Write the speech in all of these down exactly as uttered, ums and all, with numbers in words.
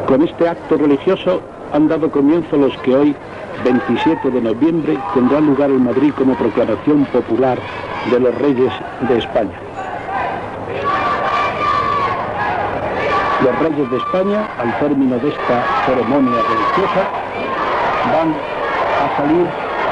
Con este acto religioso han dado comienzo los que hoy, veintisiete de noviembre, tendrán lugar en Madrid como proclamación popular de los Reyes de España. Los Reyes de España, al término de esta ceremonia religiosa, van a salir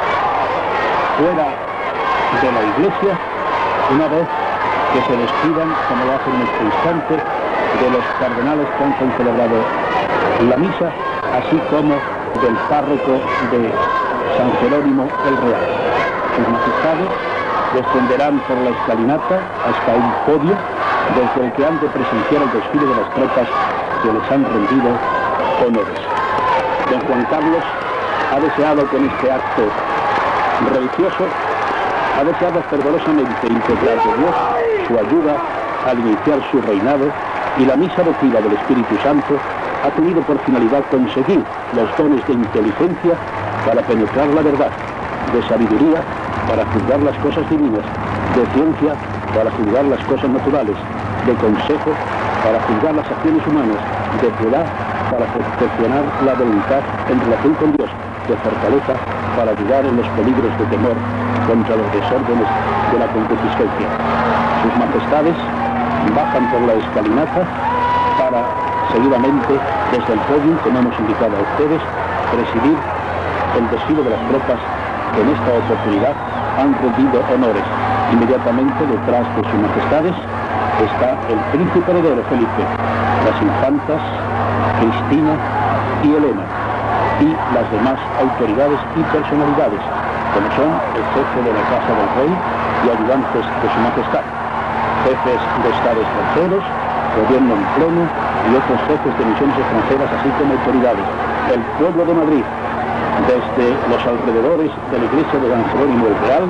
fuera de la iglesia una vez que se despidan, como lo hacen en este instante, de los cardenales que han celebrado la misa, así como del párroco de San Jerónimo el Real. Sus majestades descenderán por la escalinata hasta un podio desde el que han de presenciar el desfile de las tropas que les han rendido honores. Don Juan Carlos ha deseado con este acto religioso, ha deseado fervorosamente integrar de Dios su ayuda al iniciar su reinado, y la misa votiva del Espíritu Santo ha tenido por finalidad conseguir los dones de inteligencia para penetrar la verdad, de sabiduría para juzgar las cosas divinas, de ciencia para juzgar las cosas naturales, de consejo para juzgar las acciones humanas, de piedad para perfeccionar la voluntad en relación con Dios, de fortaleza para ayudar en los peligros de temor contra los desórdenes de la concupiscencia. Sus majestades bajan por la escalinata para, seguidamente, desde el podio, como hemos indicado a ustedes, presidir el desfile de las tropas que en esta oportunidad han rendido honores. Inmediatamente detrás de sus majestades está el príncipe heredero Felipe, las infantas Cristina y Elena, y las demás autoridades y personalidades, como son el jefe de la Casa del Rey y ayudantes de su majestad, jefes de estados extranjeros, gobierno en pleno y otros jefes de misiones extranjeras, así como autoridades. El pueblo de Madrid, desde los alrededores de la iglesia de San Jerónimo el Real,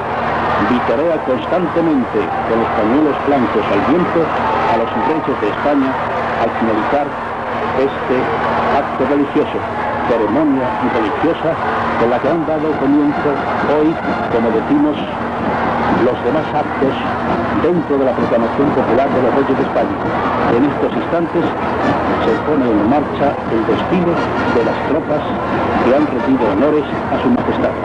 vitorea constantemente con los pañuelos blancos al viento a los reyes de España al finalizar este acto religioso, ceremonia religiosa con la que han dado comienzo hoy, como decimos, los demás actos dentro de la proclamación popular de los Reyes de España. En estos instantes se pone en marcha el desfile de las tropas que han rendido honores a su majestad.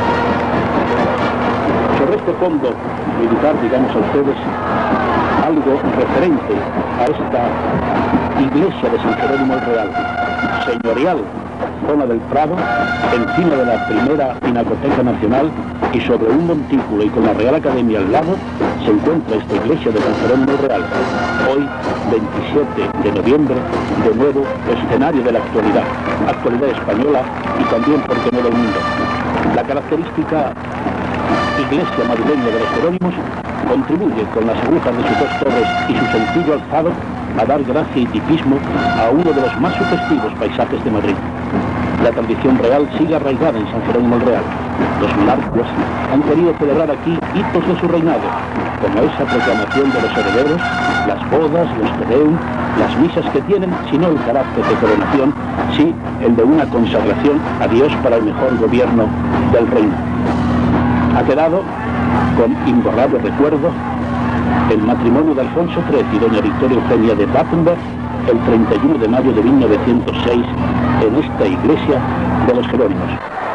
Sobre este fondo militar, digamos a ustedes, algo referente a esta iglesia de San Jerónimo el Real, señorial, zona del Prado, encima de la primera Pinacoteca Nacional y sobre un montículo y con la Real Academia al lado, se encuentra esta iglesia de San Jerónimo el Real. Hoy, veintisiete de noviembre, de nuevo, escenario de la actualidad, actualidad española y también, por qué no, del mundo. La característica iglesia madrileña de los Jerónimos contribuye con las agujas de sus dos torres y su sencillo alzado a dar gracia y tipismo a uno de los más sugestivos paisajes de Madrid. La tradición real sigue arraigada en San Jerónimo el Real. Los monarcas han querido celebrar aquí hitos de su reinado, como esa proclamación de los herederos, las bodas, los tedeum, las misas que tienen, si no el carácter de coronación, sí el de una consagración a Dios para el mejor gobierno del reino. Ha quedado con imborrable recuerdo el matrimonio de Alfonso trece y doña Victoria Eugenia de Battenberg el treinta y uno de mayo de mil novecientos seis en esta iglesia de los Jerónimos.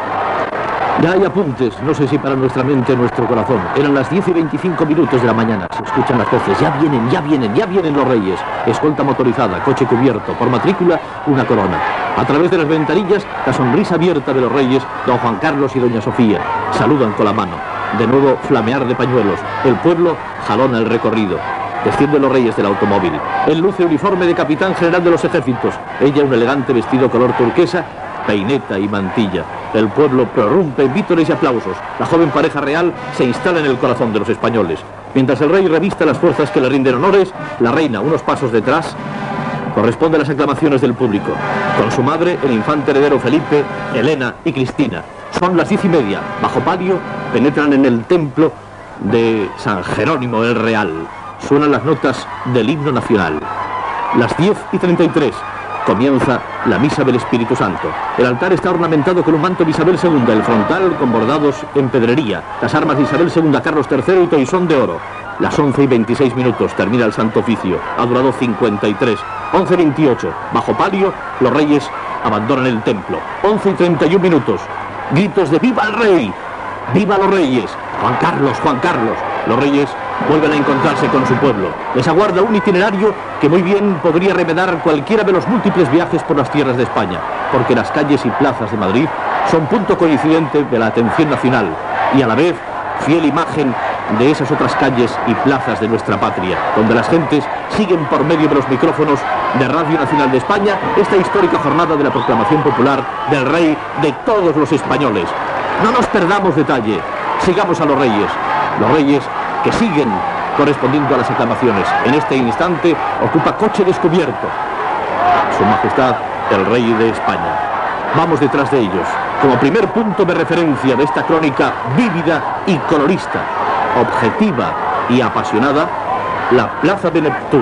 Ya hay apuntes, no sé si para nuestra mente o nuestro corazón. Eran las diez y veinticinco minutos de la mañana. Se escuchan las voces. Ya vienen, ya vienen, ya vienen los reyes. Escolta motorizada, coche cubierto, por matrícula, una corona. A través de las ventanillas, la sonrisa abierta de los reyes, don Juan Carlos y doña Sofía. Saludan con la mano. De nuevo, flamear de pañuelos. El pueblo jalona el recorrido. Descienden los reyes del automóvil. Él luce uniforme de capitán general de los ejércitos. Ella un elegante vestido color turquesa, peineta y mantilla. El pueblo prorrumpe en vítores y aplausos. La joven pareja real se instala en el corazón de los españoles. Mientras el rey revista las fuerzas que le rinden honores, la reina, unos pasos detrás, corresponde a las aclamaciones del público. Con su madre, el infante heredero Felipe, Elena y Cristina. Son las diez y media. Bajo palio, penetran en el templo de San Jerónimo el Real. Suenan las notas del himno nacional. Las diez y treinta y tres. Comienza la misa del Espíritu Santo. El altar está ornamentado con un manto de Isabel segunda, el frontal con bordados en pedrería, las armas de Isabel segunda, Carlos tercero y toisón de oro. Las once y veintiséis minutos, termina el Santo Oficio. Ha durado cincuenta y tres. once y veintiocho, bajo palio, los reyes abandonan el templo. once y treinta y un minutos. Gritos de ¡viva el rey! ¡Viva los reyes! Juan Carlos, Juan Carlos. Los reyes vuelven a encontrarse con su pueblo. Les aguarda un itinerario que muy bien podría remedar cualquiera de los múltiples viajes por las tierras de España, porque las calles y plazas de Madrid son punto coincidente de la atención nacional y a la vez fiel imagen de esas otras calles y plazas de nuestra patria, donde las gentes siguen por medio de los micrófonos de Radio Nacional de España esta histórica jornada de la proclamación popular del rey de todos los españoles. No nos perdamos detalle, sigamos a los reyes, los reyes que siguen correspondiendo a las aclamaciones. En este instante ocupa coche descubierto Su Majestad el Rey de España. Vamos detrás de ellos, como primer punto de referencia de esta crónica vívida y colorista, objetiva y apasionada, la Plaza de Neptuno.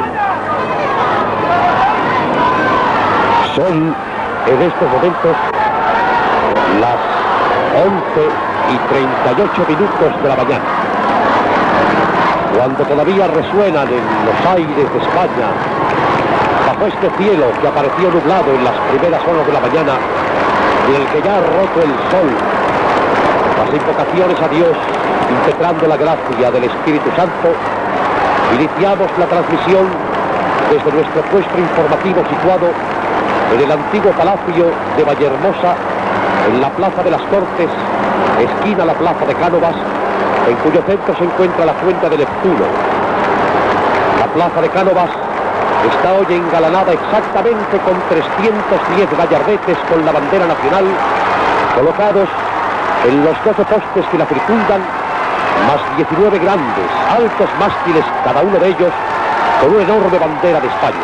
Son en estos momentos las once y treinta y ocho minutos de la mañana, cuando todavía resuenan en los aires de España, bajo este cielo que apareció nublado en las primeras horas de la mañana y en el que ya ha roto el sol, las invocaciones a Dios, impetrando la gracia del Espíritu Santo, iniciamos la transmisión desde nuestro puesto informativo situado en el antiguo palacio de Vallehermosa, en la Plaza de las Cortes, esquina la Plaza de Cánovas, en cuyo centro se encuentra la fuente de Neptuno. La Plaza de Cánovas está hoy engalanada exactamente con trescientos diez gallardetes con la bandera nacional, colocados en los doce postes que la circundan, más diecinueve grandes, altos mástiles, cada uno de ellos con una enorme bandera de España.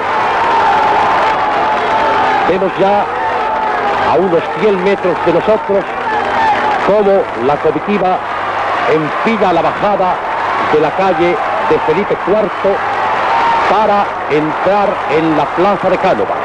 Vemos ya a unos cien metros de nosotros cómo la comitiva enfila la bajada de la calle de Felipe cuarto para entrar en la Plaza de Cánovas.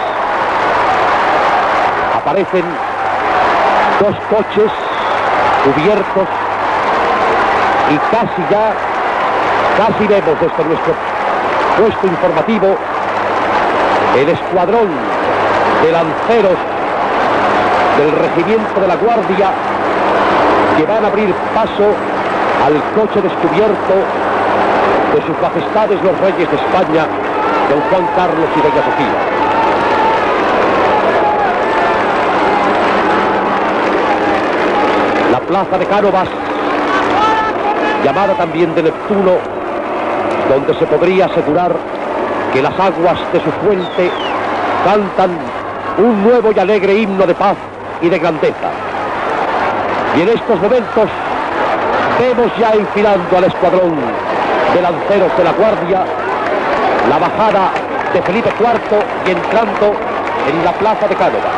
Aparecen dos coches cubiertos y casi ya, casi vemos desde nuestro puesto informativo el escuadrón de lanceros del regimiento de la Guardia que van a abrir paso al coche descubierto de sus majestades los reyes de España, don Juan Carlos y doña Sofía. La Plaza de Cánovas, llamada también de Neptuno, donde se podría asegurar que las aguas de su fuente cantan un nuevo y alegre himno de paz y de grandeza. Y en estos momentos vemos ya enfilando al escuadrón de lanceros de la Guardia la bajada de Felipe cuarto y entrando en la Plaza de Cánovas.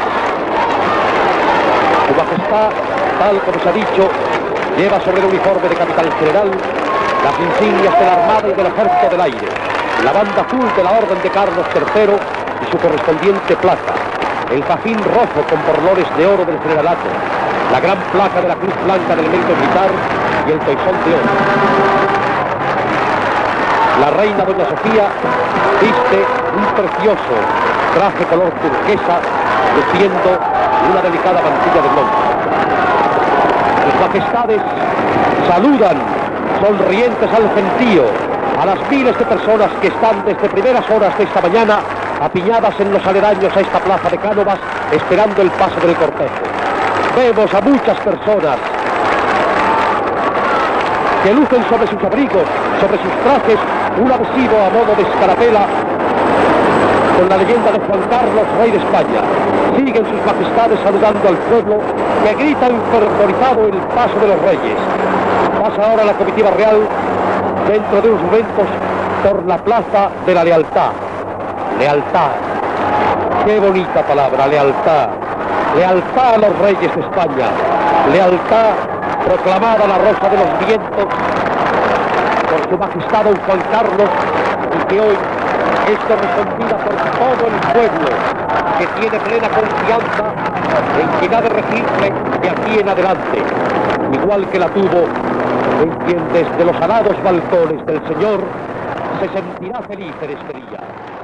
Su Majestad, tal como se ha dicho, lleva sobre el uniforme de capitán general las insignias de la Armada y del Ejército del Aire, la banda azul de la Orden de Carlos tercero y su correspondiente placa, el fajín rojo con borlones de oro del generalato, la gran placa de la Cruz Blanca del Mérito Militar y el toisón de oro. La reina doña Sofía viste un precioso traje color turquesa, luciendo una delicada mantilla de blanco. Sus majestades saludan sonrientes al gentío a las miles de personas que están desde primeras horas de esta mañana apiñadas en los aledaños a esta Plaza de Cánovas esperando el paso del cortejo. Vemos a muchas personas que lucen sobre sus abrigos, sobre sus trajes, un adhesivo a modo de escarapela con la leyenda de Juan Carlos, rey de España. Siguen sus majestades saludando al pueblo que grita enfervorizado el paso de los reyes. Pasa ahora la comitiva real dentro de unos momentos por la Plaza de la Lealtad. Lealtad. Qué bonita palabra, lealtad. Lealtad a los reyes de España. Lealtad proclamada la rosa de los vientos por su majestad don Juan Carlos y que hoy es correspondida por todo el pueblo que tiene plena confianza en quien ha de regirle de aquí en adelante, igual que la tuvo en quien desde los alados balcones del Señor se sentirá feliz en este día.